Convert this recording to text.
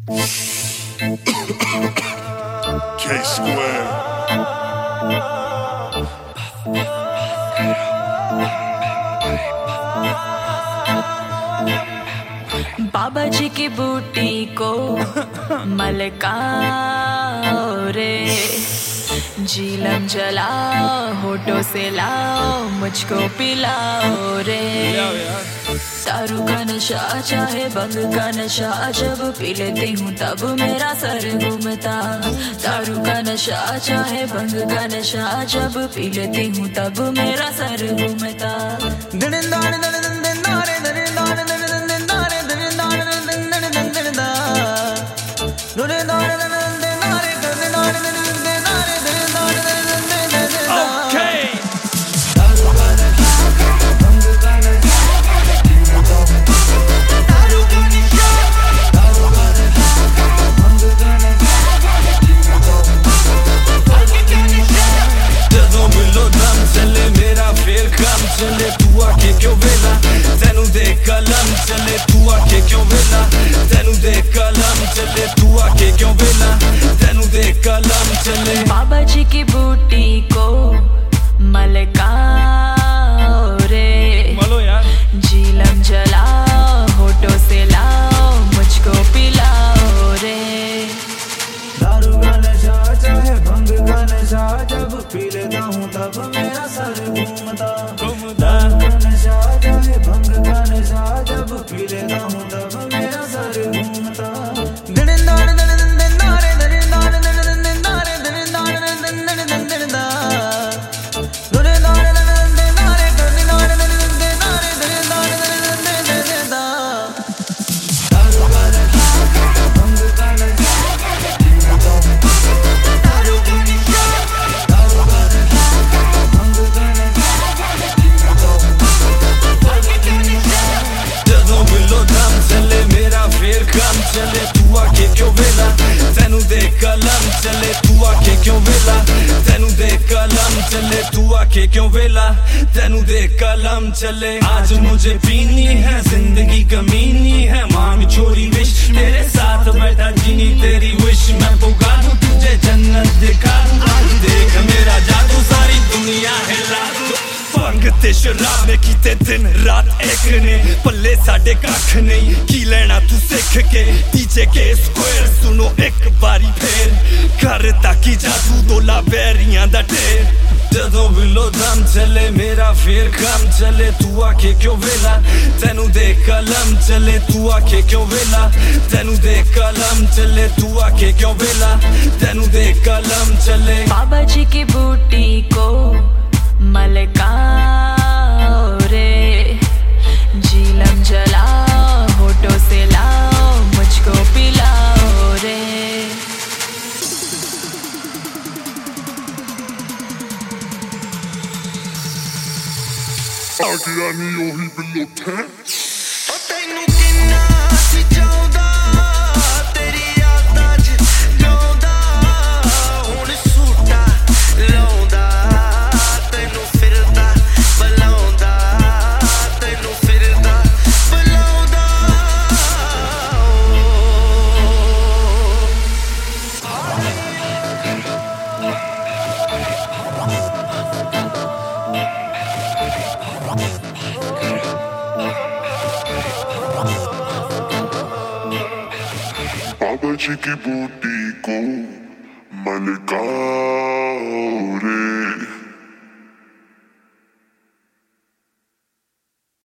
K Square. बाबा जी की बूटी को मलकाओ रे, जीलम जलाओ, होठों से लाओ, मुझको पिलाओ रे। दारू का नशा चाहे भंग का नशा, जब पी लेती हूँ तब मेरा सर घूमता। दारू का नशा चाहे भंग का नशा, जब पी लेती हूँ तब मेरा सर घूमता। चले तू आके क्यों वेला, तेनू दे कलम चले तू आके क्यों वेला, तेनू दे कलम चले तू आके क्यों वेला, तेनू दे कलम चले। बाबा जी की बूटी को मलकाओ रे, बोलो यार। जीलम जलाओ, होठों से लाओ, मुझको पिलाओ रे। दारू का नशा चाहे भंग का नशा, जब पी लेता हूँ तब मेरा सर घूमता। दारू का नशा चाहे भंग का नशा, जब पी लेता हूँ तब मेरा सर घूमता। चले तू आके क्यों वेला, तेनू दे कलम चले तू आके क्यों वेला, तेनू दे कलम चले तू आके क्यों वेला, तेनू दे कलम चले। आज मुझे पीनी है, जिंदगी कमीनी है, मांग चोरी विश तेरे साथ बैठा जीनी तेरी विश। मैं पुगा दूं तुझे जन्नत दिखा दूं, आज देख मेरा जादू सारी दुनिया हिला दूं। भंग ते शराब ने कीते दिन रात एक ने, पल्ले साडे कख नहीं की लेना तू सिख के। डीजे के स्क्वायर सुनो एक बारी फेर, घर ताकि जादू दोला बैरियां दा ढेर। जदों बिलो दम चले मेरा फेर कम चले तू आके क्यों वेला, तेनू दे कलम चले तू आके क्यों वेला, तेनू दे कलम चले तू आके क्यों वेला, तेनू दे कलम चले। बाबा जी की बूटी को मलकाओ रे, जीलम जलाओ, होठों से लाओ, मुझको पिलाओ रे। आगे आनी ओही बिलो 10। बाबा जी की बूटी को मलकाओ